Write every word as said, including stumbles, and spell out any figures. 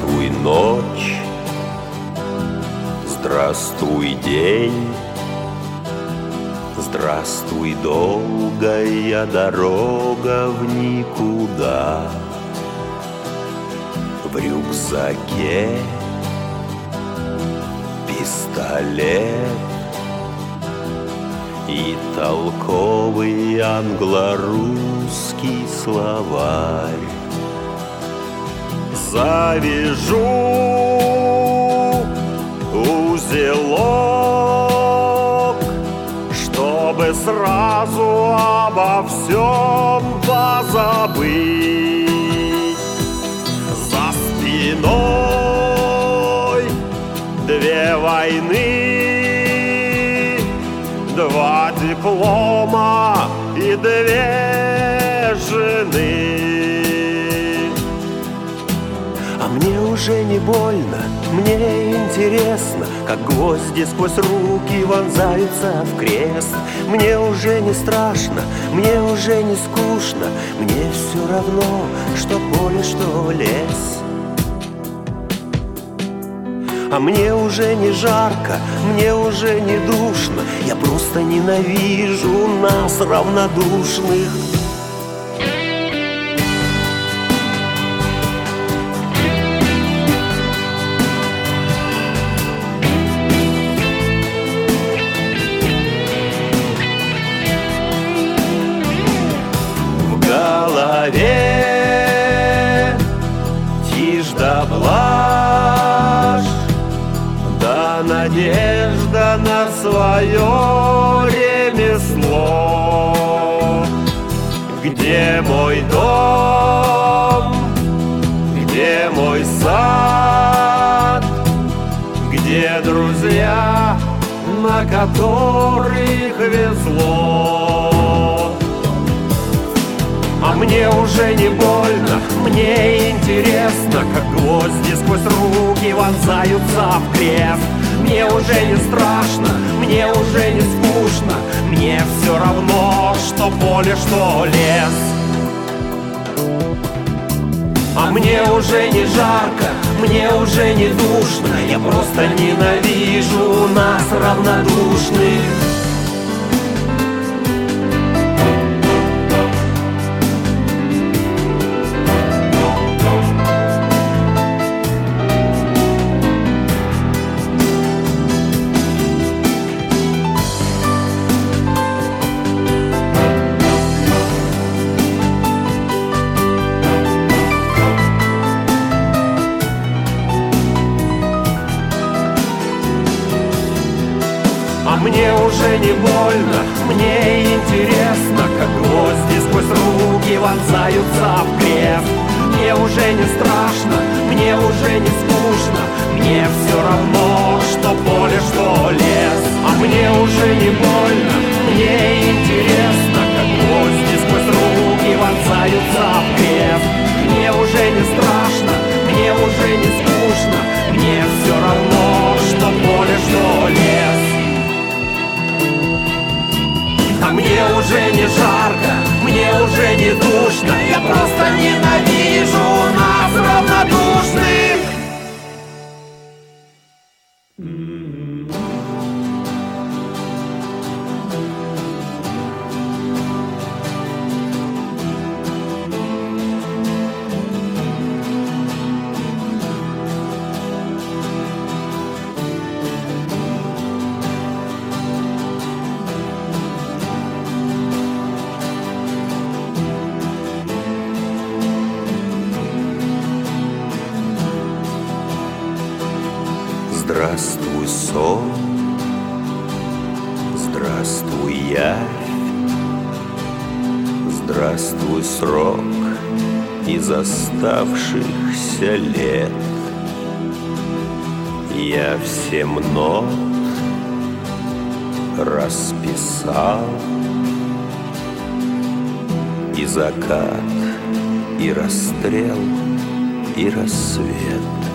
Здравствуй, ночь, здравствуй, день, здравствуй, долгая дорога в никуда. В рюкзаке пистолет и толковый англо-русский словарь. Завяжу узелок, чтобы сразу обо всем позабыть. За спиной две войны, два диплома и две жены. А мне уже не больно, мне интересно, как гвозди сквозь руки вонзаются в крест. Мне уже не страшно, мне уже не скучно, мне все равно, что поле, что лес. А мне уже не жарко, мне уже не душно, я просто ненавижу нас, равнодушных. В голове тишь да блажь, да надежда на свое ремесло. Где мой дом, где мой сад, где друзья, на которых везло? А мне уже не больно, мне интересно, как гвозди сквозь руки вонзаются в крест. Мне уже не страшно, мне уже не скучно, мне все равно, что поле, что лес. А мне уже не жарко, мне уже не душно, я просто ненавижу нас, равнодушных. А мне уже не больно, мне интересно, как гвозди сквозь руки вонзаются в крест. Мне уже не страшно, мне уже не скучно, мне все равно, что поле, что лес. А мне уже не больно, мне интересно, как гвозди сквозь руки вонзаются в крест. Мне уже не страшно, мне уже не скучно, мне все равно, что поле, что лес. А мне уже не жарко, мне уже не душно, я просто ненавижу нас, равнодушных. Здравствуй, сон, здравствуй, явь, здравствуй, срок из оставшихся лет. Я все нот расписал, и закат, и расстрел, и рассвет.